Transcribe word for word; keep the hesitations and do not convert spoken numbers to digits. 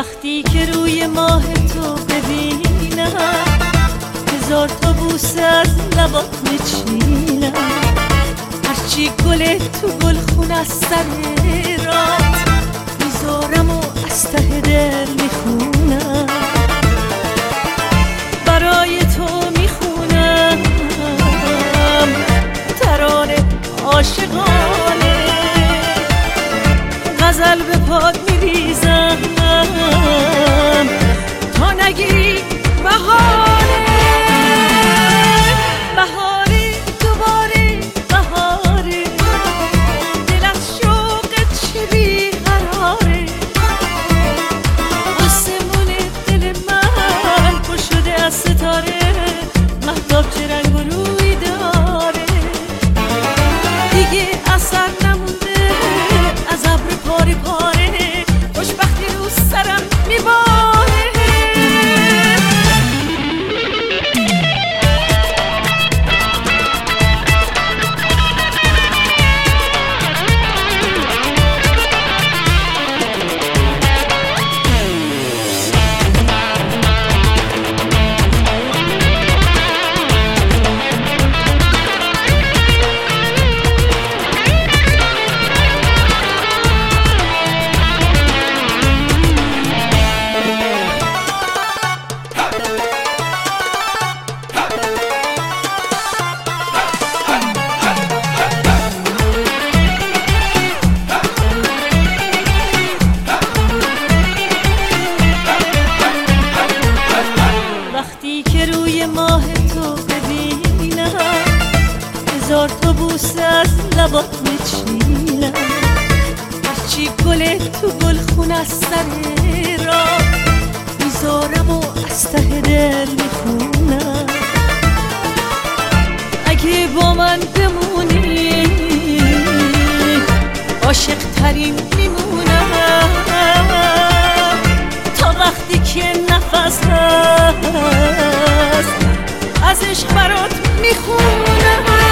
وقتی که روی ماه تو ببینم، هزار تا بوسه از لبات میچینم. هرچی گل تو گل خون از سر رات میذارم و از ته دل میخونم. برای تو میخونم ترانه عاشقانه، غزل به پاد میریزم تا نگی بهاره. بهاره دوباره بهاره، دل از شوقت چه بیقراره. آسمون دل من پر شده از ستاره، مهتاب چه رنگ و روی داره. دیگه اثر نمونده از ابر پاره پاره، خوشبختی رو سرم میباره. وقتی که روی ماه تو ببینم، هزار تا بوسه از لبات میچینم. هرچی گل تو گل خون از سر راه میذارم و از ته دل میخونم. اگه با من بمونی عاشق ترین میمونم، تا وقتی که نفس هست از عشق برات میخونم.